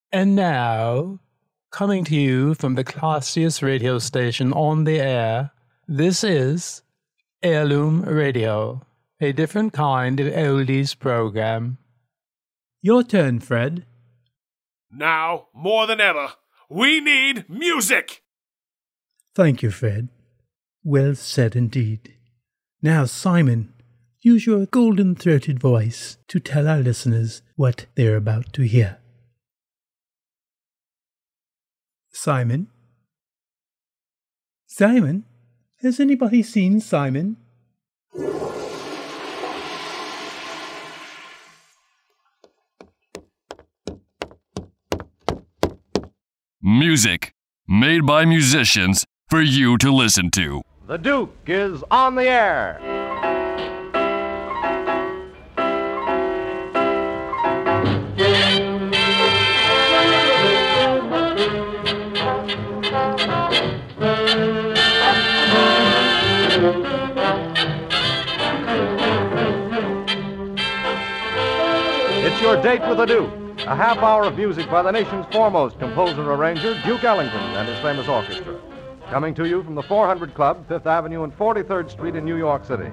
And now, coming to you from the classiest radio station on the air, this is Heirloom Radio, a different kind of oldies program. Your turn, Fred. Now, more than ever, we need music! Thank you, Fred. Well said indeed. Now, Simon, use your golden-throated voice to tell our listeners what they're about to hear. Simon? Simon? Has anybody seen Simon? Music, made by musicians for you to listen to. The Duke is on the air. It's your date with the Duke. A half hour of music by the nation's foremost composer-arranger, Duke Ellington, and his famous orchestra. Coming to you from the 400 Club, 5th Avenue and 43rd Street in New York City.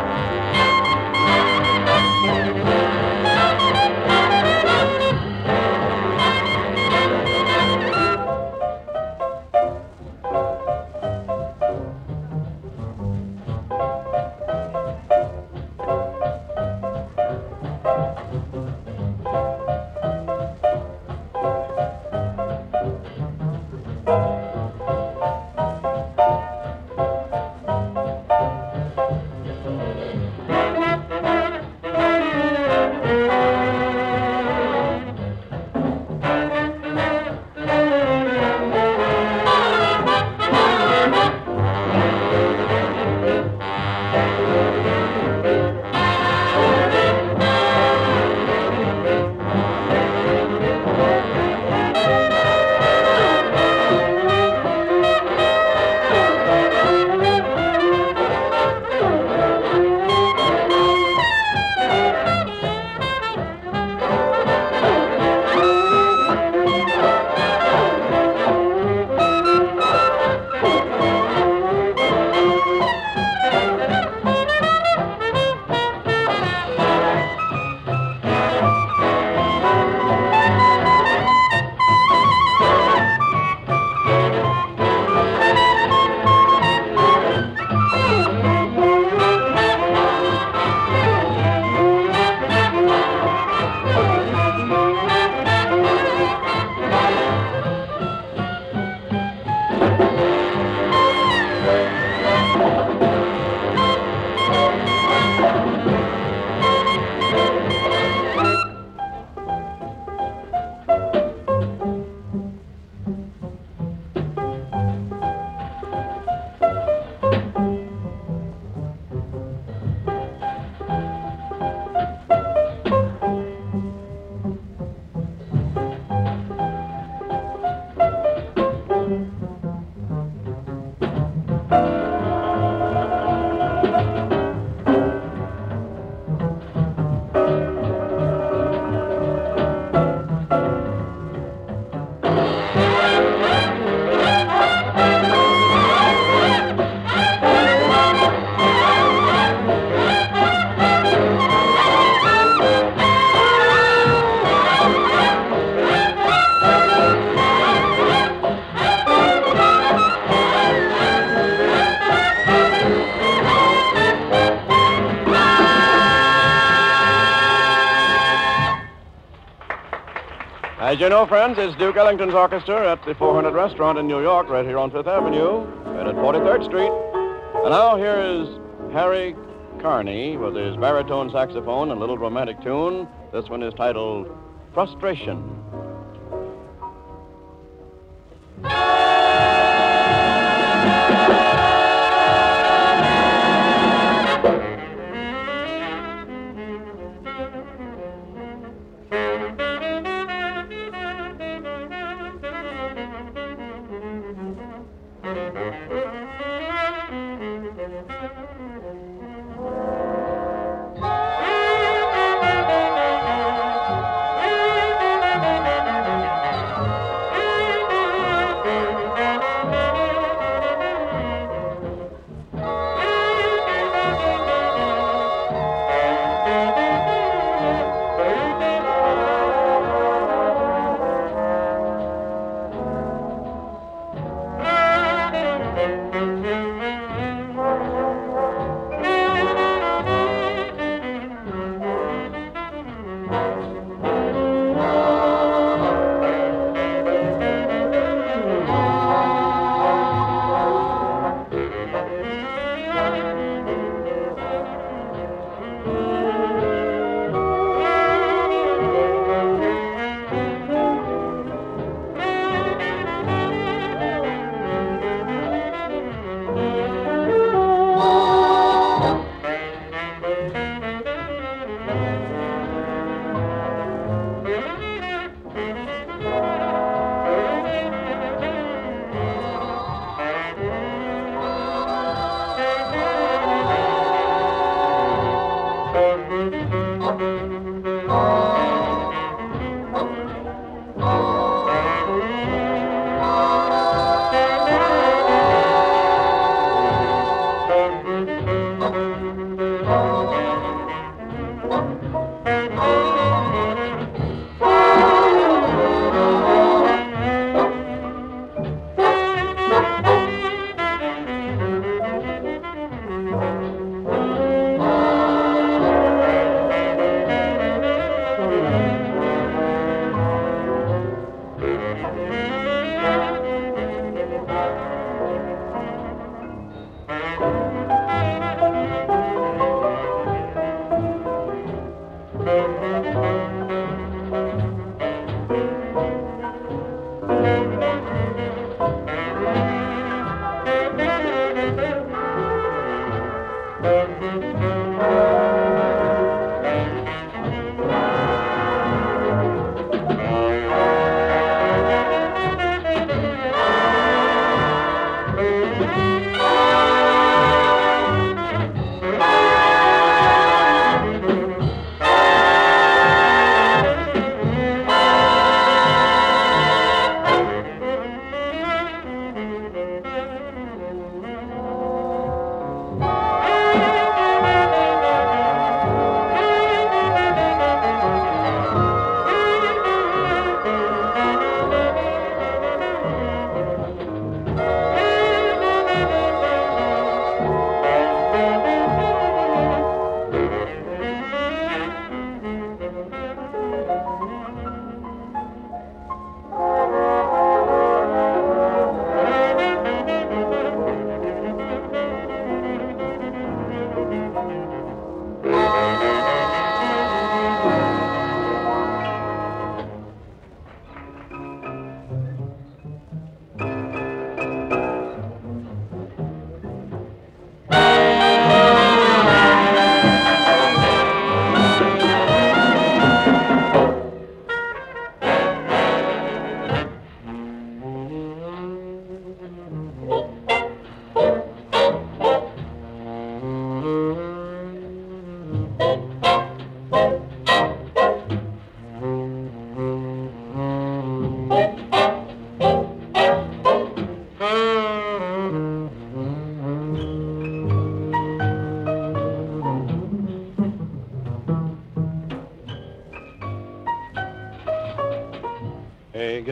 As you know, friends, it's Duke Ellington's orchestra at the 400 Restaurant in New York, right here on 5th Avenue and at 43rd Street. And now here is Harry Carney with his baritone saxophone and a little romantic tune. This one is titled Frustration.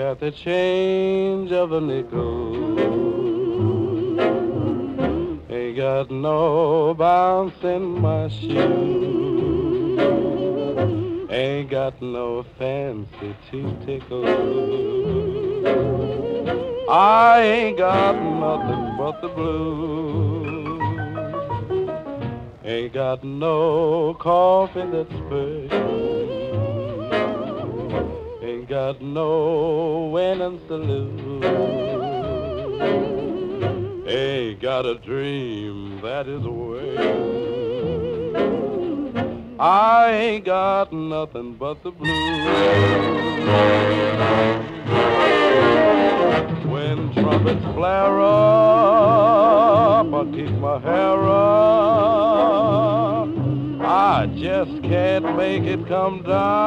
got the change of a nickel. Ain't got no bounce in my shoe. Ain't got no fancy to tickle. I ain't got nothing but the blues. Ain't got no coffee that's special. Ain't got no winning saloon. Ain't got a dream that is well. I ain't got nothing but the blues. When trumpets flare up, I keep my hair up. I just can't make it come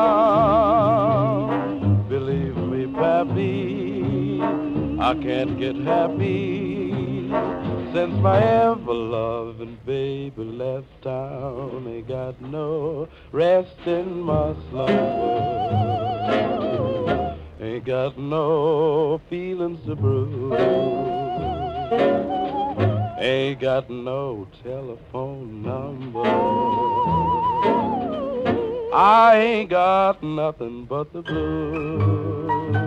down. Believe me, Pappy, I can't get happy since my ever-loving baby left town. Ain't got no rest in my slumber. Ain't got no feelings to bruise. Ain't got no telephone number. I ain't got nothing but the blues.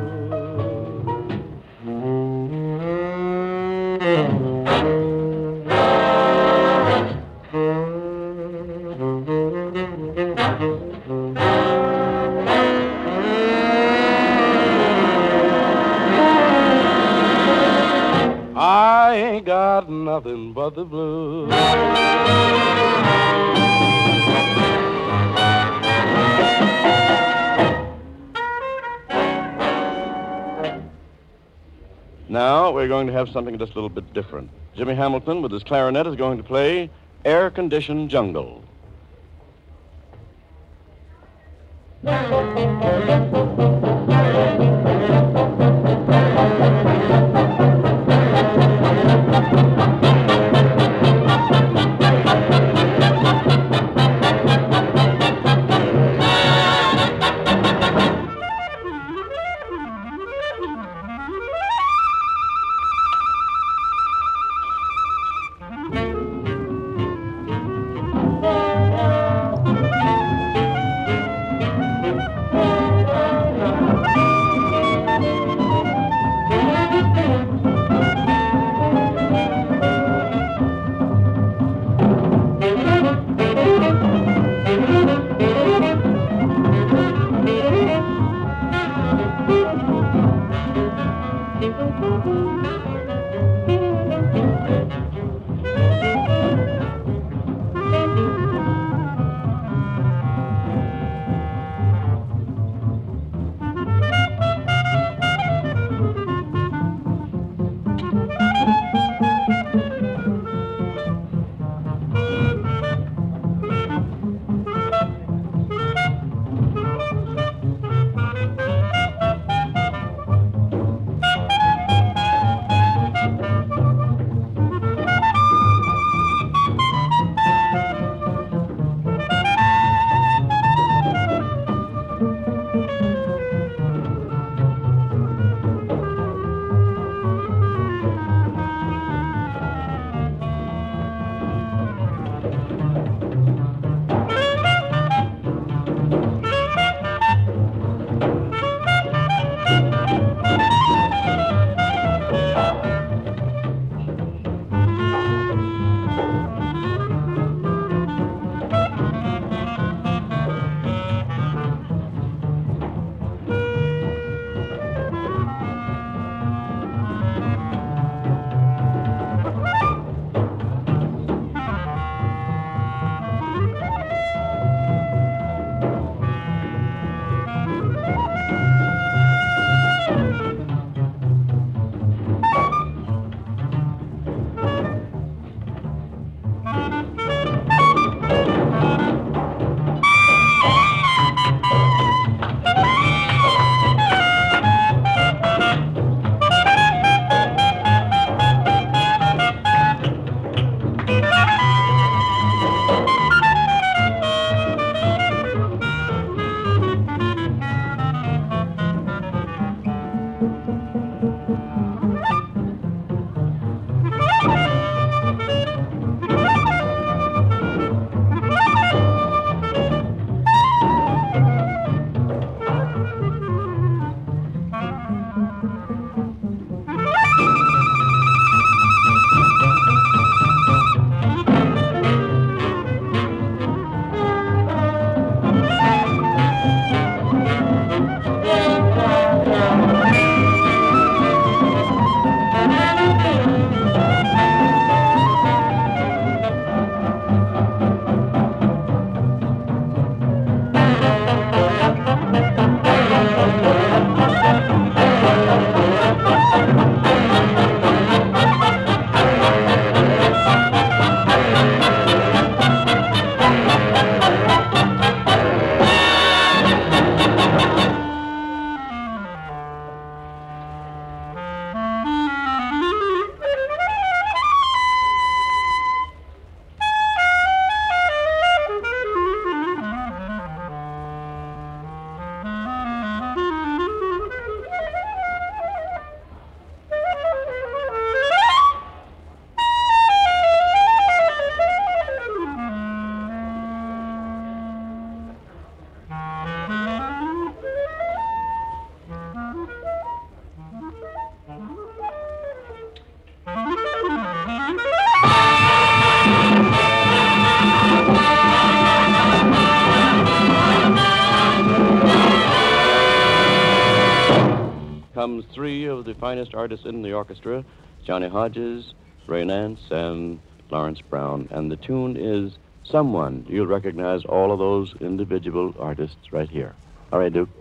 I ain't got nothing but the blues. Now we're going to have something just a little bit different. Jimmy Hamilton with his clarinet is going to play Air Conditioned Jungle. comes three of the finest artists in the orchestra, Johnny Hodges, Ray Nance, and Lawrence Brown. And the tune is Someone. You'll recognize all of those individual artists right here. All right, Duke.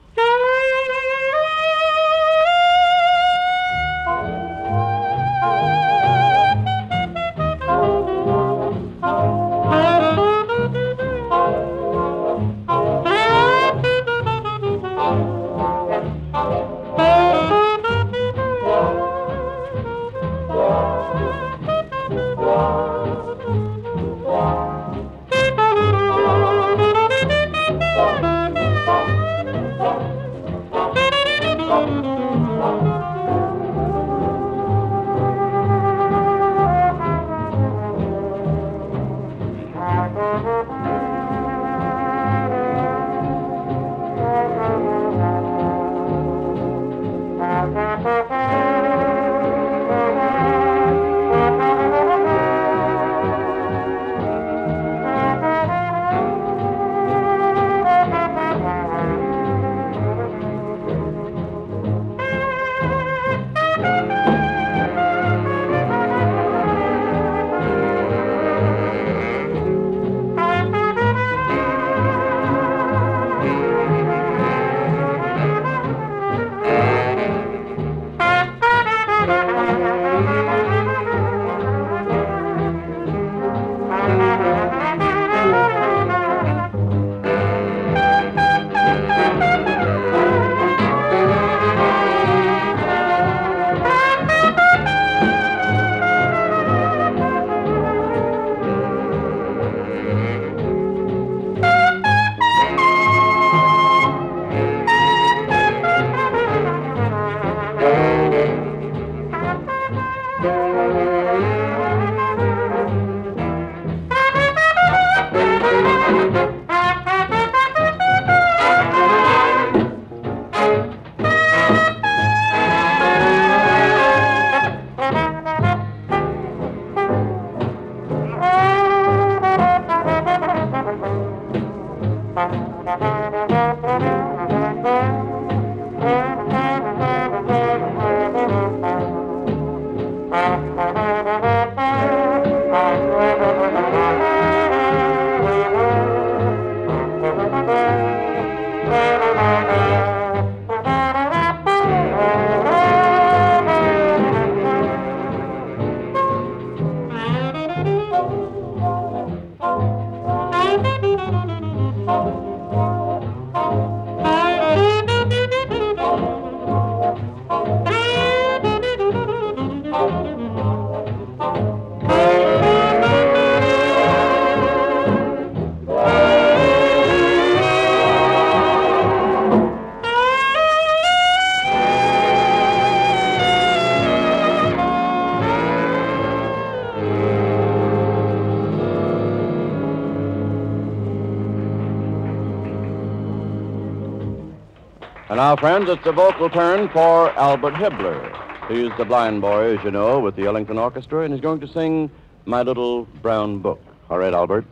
And now, friends, it's the vocal turn for Albert Hibbler. He's the blind boy, as you know, with the Ellington Orchestra, and he's going to sing My Little Brown Book. All right, Albert.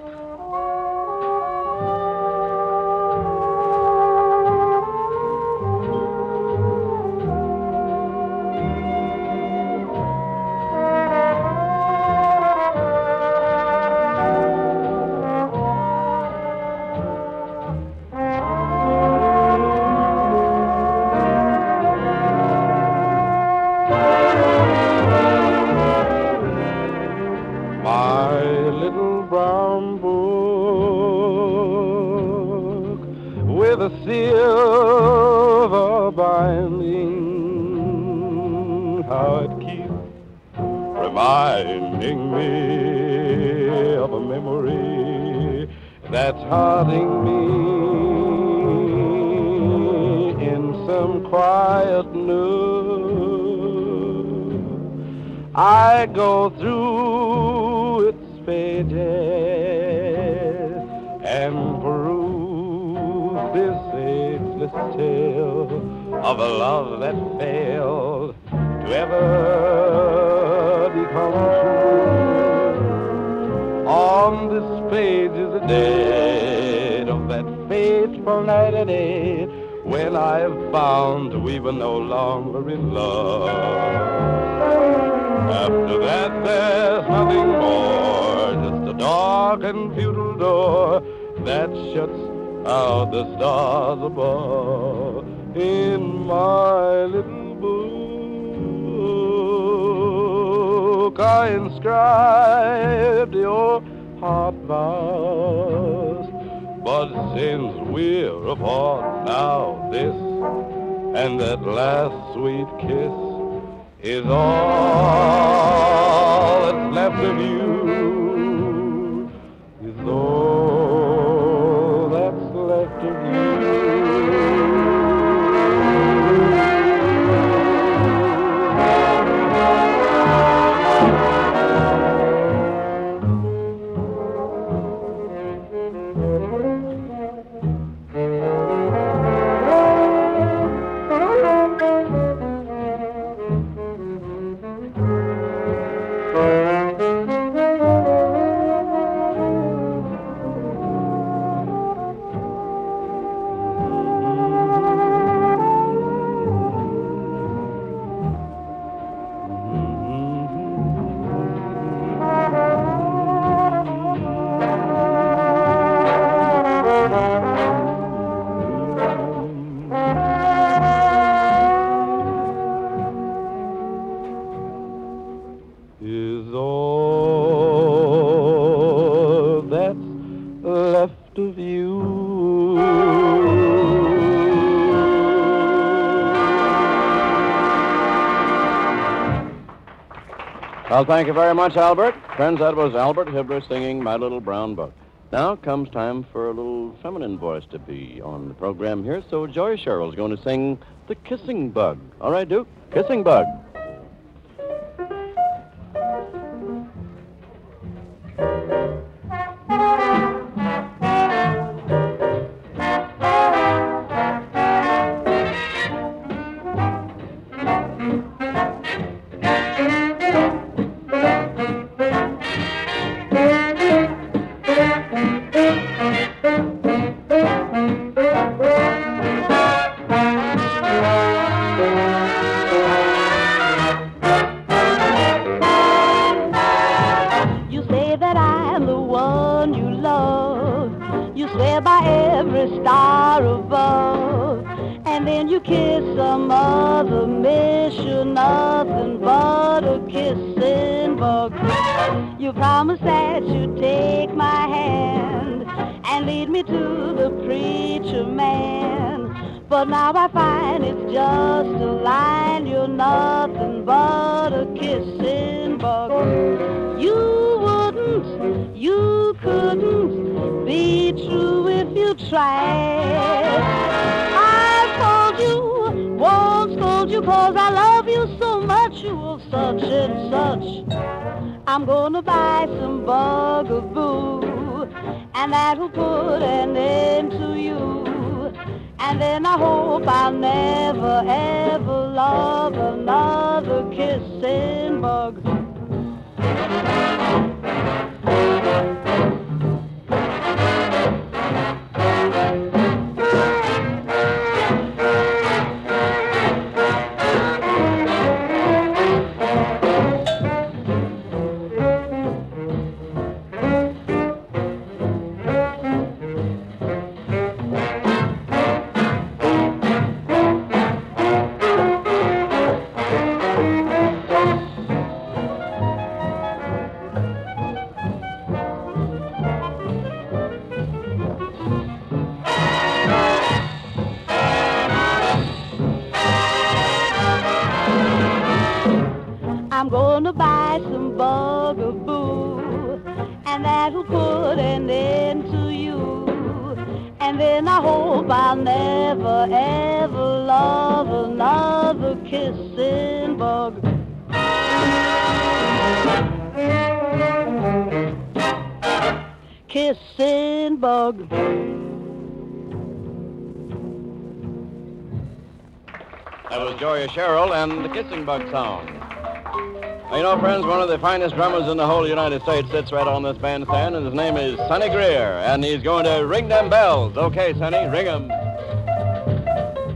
with a silver binding, how it keeps reminding me of a memory that's haunting me in some quiet nook. I go through its pages and peruse this ageless tale of a love that failed to ever become true. On this page is the date of that fateful night and day when I've found we were no longer in love. After that, there's nothing more, just a dark and futile door that shuts out the stars above. In my little book, I inscribed your heart vows. But since we're apart now, this and that last sweet kiss is all that's left of you, is all that's left of you. Is all that's left of you. Well, thank you very much, Albert. Friends, that was Albert Hibbler singing My Little Brown Book. Now comes time for a little feminine voice to be on the program here, so Joy Sherrill's going to sing The Kissing Bug. All right, Duke? Kissing Bug. You promised that you'd take my hand and lead me to the preacher man. But now I find it's just a line. You're nothing but a kissing bug. You wouldn't, you couldn't be true if you tried. I told you, won't scold you, 'cause I love you so much. You're such and such. I'm gonna buy some bugaboo, and that'll put an end to you. And then I hope I'll never, ever love another kissing bug. I'm gonna buy some bugaboo, and that'll put an end to you. And then I hope I'll never, ever love another kissing bug. Kissing bug. That was Joy Sherrill and the Kissing Bug song. Well, you know, friends, one of the finest drummers in the whole United States sits right on this bandstand, and his name is Sonny Greer, and he's going to ring them bells. Okay, Sonny, ring them.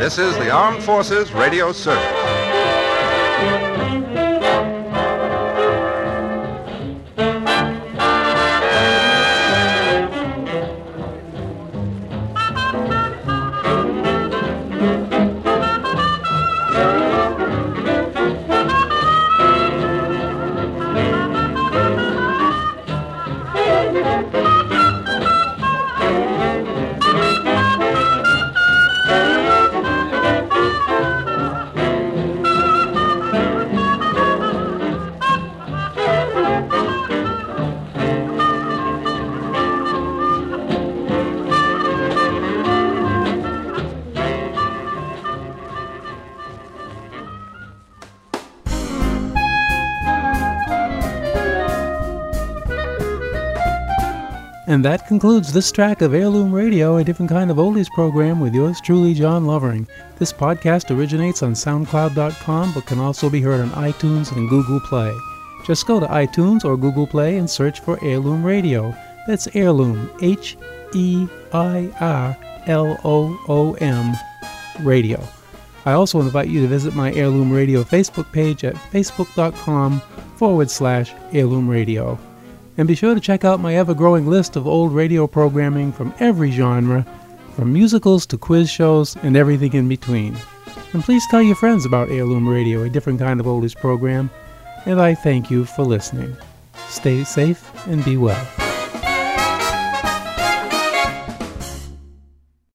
This is the Armed Forces Radio Service. And that concludes this track of Heirloom Radio, a different kind of oldies program with yours truly, John Lovering. This podcast originates on SoundCloud.com, but can also be heard on iTunes and Google Play. Just go to iTunes or Google Play and search for Heirloom Radio. That's Heirloom, Heirloom Radio. I also invite you to visit my Heirloom Radio Facebook page at facebook.com/Heirloom Radio. And be sure to check out my ever-growing list of old radio programming from every genre, from musicals to quiz shows and everything in between. And please tell your friends about Heirloom Radio, a different kind of oldies program. And I thank you for listening. Stay safe and be well.